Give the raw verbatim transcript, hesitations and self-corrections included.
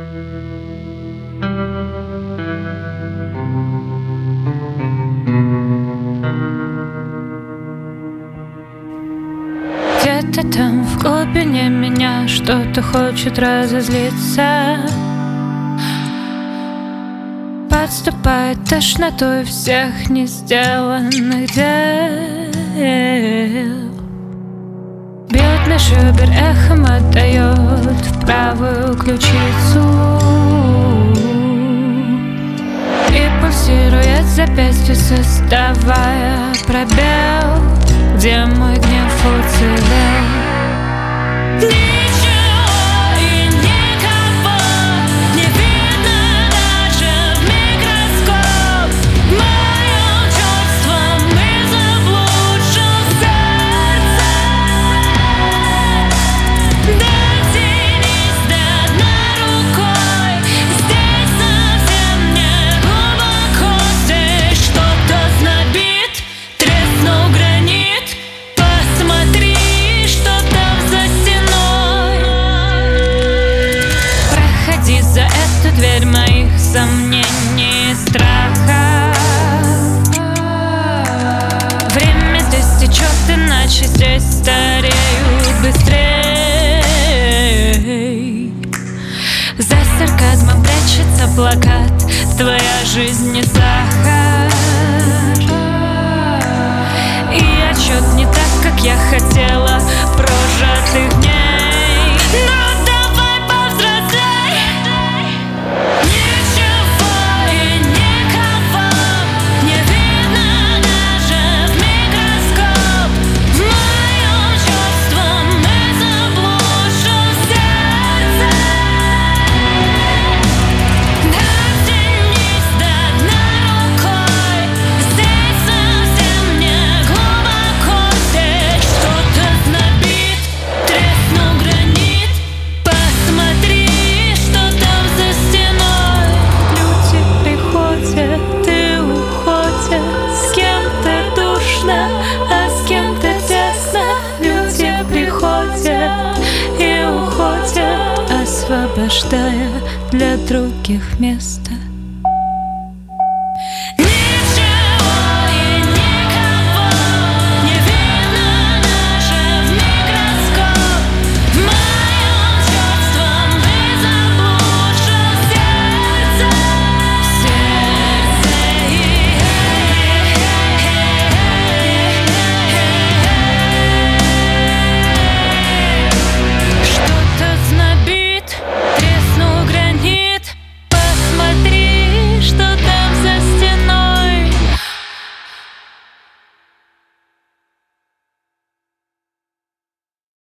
Где-то там в глубине меня что-то хочет разозлиться. Подступает тошнотой всех не сделанных дел. Бьет меж ребер, эхом отдает в правую ключицу. И пульсирует запястье, создавая пробел, где мой гнев уцелел. За эту дверь моих сомнений и страха. Время здесь течет, иначе здесь стареют быстрей. За сарказмом прячется плакат: твоя жизнь не сахар. И отчет не так, как я хотела, прожитых дней. Но освобождая для других место.